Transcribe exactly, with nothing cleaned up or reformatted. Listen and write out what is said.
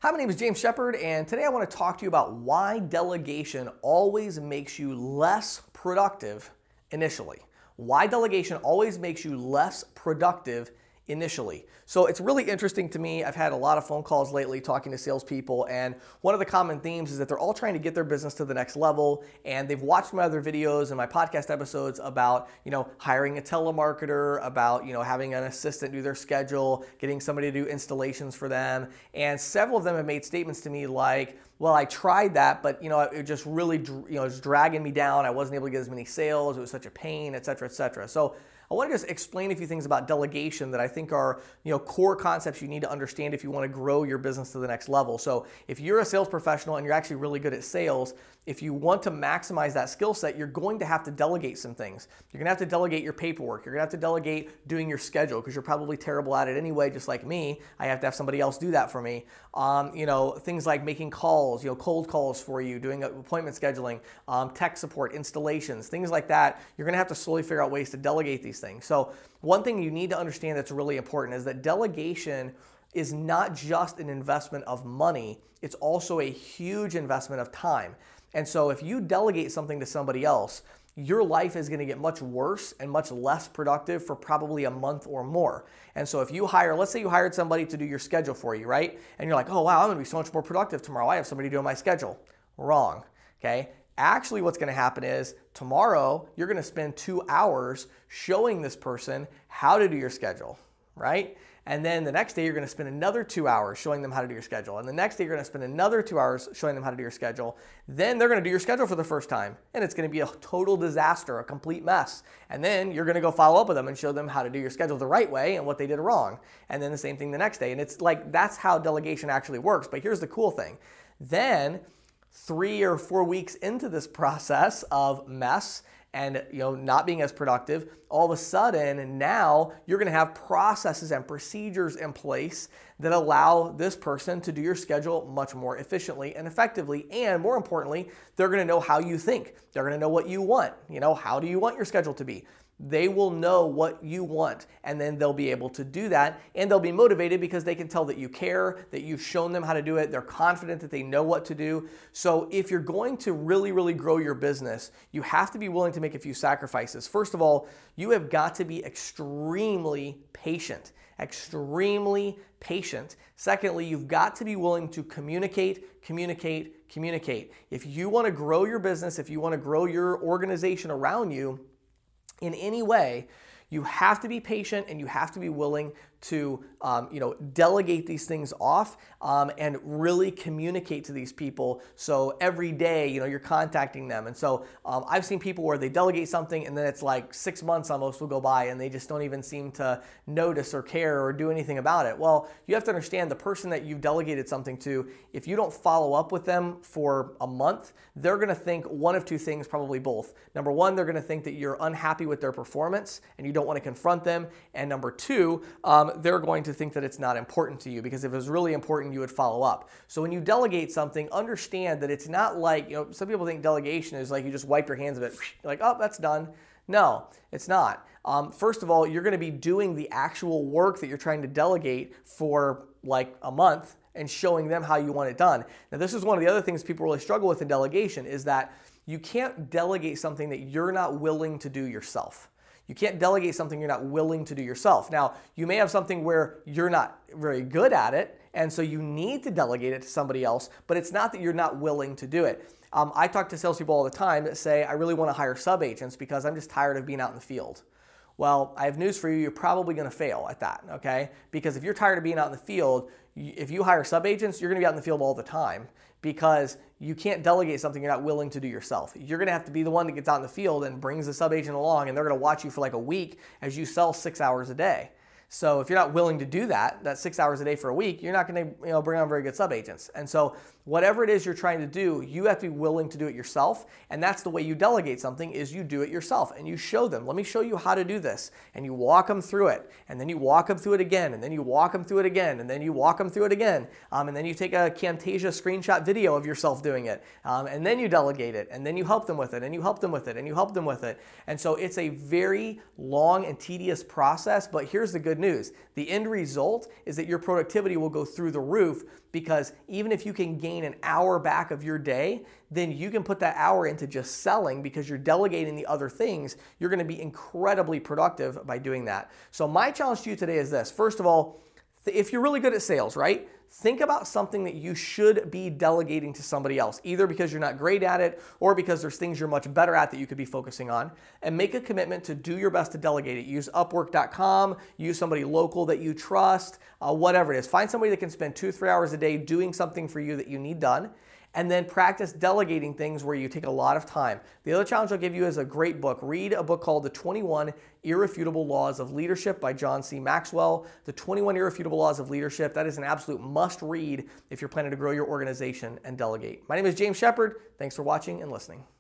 Hi, my name is James Shepard, and today I want to talk to you about why delegation always makes you less productive initially. Why delegation always makes you less productive initially. So it's really interesting to me. I've had a lot of phone calls lately talking to salespeople, and one of the common themes is that they're all trying to get their business to the next level, and they've watched my other videos and my podcast episodes about, you know, hiring a telemarketer, about, you know, having an assistant do their schedule, getting somebody to do installations for them, and several of them have made statements to me like, well, I tried that, but you know, it just really, you know, it was dragging me down. I wasn't able to get as many sales. It was such a pain, et cetera, et cetera. So I want to just explain a few things about delegation that I think are, you know, core concepts you need to understand if you want to grow your business to the next level. So if you're a sales professional and you're actually really good at sales, if you want to maximize that skill set, you're going to have to delegate some things. You're going to have to delegate your paperwork. You're going to have to delegate doing your schedule because you're probably terrible at it anyway, just like me. I have to have somebody else do that for me. Um, you know, things like making calls, you know, cold calls for you, doing appointment scheduling, um, tech support, installations, things like that. You're going to have to slowly figure out ways to delegate these things. So one thing you need to understand that's really important is that delegation is not just an investment of money, it's also a huge investment of time. And so if you delegate something to somebody else, your life is going to get much worse and much less productive for probably a month or more. And so if you hire, let's say you hired somebody to do your schedule for you, right? And you're like, oh wow, I'm going to be so much more productive tomorrow. I have somebody doing my schedule. Wrong, okay? Actually, what's going to happen is tomorrow you're going to spend two hours showing this person how to do your schedule, right? And then the next day you're going to spend another two hours showing them how to do your schedule. And the next day you're going to spend another two hours showing them how to do your schedule. Then they're going to do your schedule for the first time. And it's going to be a total disaster, a complete mess. And then you're going to go follow up with them and show them how to do your schedule the right way and what they did wrong. And then the same thing the next day. And it's like, that's how delegation actually works. But here's the cool thing. Then three or four weeks into this process of mess and, you know, not being as productive, all of a sudden now you're going to have processes and procedures in place that allow this person to do your schedule much more efficiently and effectively. And more importantly, they're going to know how you think. They're going to know what you want. You know, how do you want your schedule to be? They will know what you want, and then they'll be able to do that, and they'll be motivated because they can tell that you care, that you've shown them how to do it. They're confident that they know what to do. So if you're going to really, really grow your business, you have to be willing to make a few sacrifices. First of all, you have got to be extremely patient, extremely patient. Secondly, you've got to be willing to communicate, communicate, communicate. If you want to grow your business, if you want to grow your organization around you, in any way, you have to be patient and you have to be willing to um, you know, delegate these things off um, and really communicate to these people. So every day, you know, you're contacting them. And so um, I've seen people where they delegate something and then it's like six months almost will go by and they just don't even seem to notice or care or do anything about it. Well, you have to understand the person that you've delegated something to, if you don't follow up with them for a month, they're going to think one of two things, probably both. Number one, they're going to think that you're unhappy with their performance and you don't want to confront them. And number two, um, they're going to think that it's not important to you, because if it was really important, you would follow up. So when you delegate something, understand that it's not like, you know, some people think delegation is like you just wipe your hands of it, you're like, oh, that's done. No, it's not. Um, first of all, you're going to be doing the actual work that you're trying to delegate for like a month and showing them how you want it done. Now, this is one of the other things people really struggle with in delegation is that you can't delegate something that you're not willing to do yourself. You can't delegate something you're not willing to do yourself. Now, you may have something where you're not very good at it, and so you need to delegate it to somebody else, but it's not that you're not willing to do it. Um, I talk to salespeople all the time that say, I really want to hire sub-agents because I'm just tired of being out in the field. Well, I have news for you, you're probably going to fail at that, okay? Because if you're tired of being out in the field, if you hire sub-agents, you're going to be out in the field all the time because you can't delegate something you're not willing to do yourself. You're going to have to be the one that gets out in the field and brings the sub-agent along, and they're going to watch you for like a week as you sell six hours a day. So if you're not willing to do that, that six hours a day for a week, you're not going to, you know, bring on very good sub-agents. And so whatever it is you're trying to do, you have to be willing to do it yourself. And that's the way you delegate something, is you do it yourself and you show them, let me show you how to do this. And you walk them through it, and then you walk them through it again, and then you walk them through it again, and then you walk them through it again. Um, and then you take a Camtasia screenshot video of yourself doing it. Um, and then you delegate it, and then you help them with it, and you help them with it, and you help them with it. And so it's a very long and tedious process, but here's the good good news. The end result is that your productivity will go through the roof, because even if you can gain an hour back of your day, then you can put that hour into just selling because you're delegating the other things. You're going to be incredibly productive by doing that. So my challenge to you today is this. First of all, if you're really good at sales, right? Think about something that you should be delegating to somebody else, either because you're not great at it or because there's things you're much better at that you could be focusing on, and make a commitment to do your best to delegate it. Use Upwork dot com, use somebody local that you trust, uh, whatever it is. Find somebody that can spend two, three hours a day doing something for you that you need done, and then practice delegating things where you take a lot of time. The other challenge I'll give you is a great book. Read a book called The twenty-one Irrefutable Laws of Leadership by John C. Maxwell. The twenty-one Irrefutable Laws of Leadership, that is an absolute must read if you're planning to grow your organization and delegate. My name is James Shepard. Thanks for watching and listening.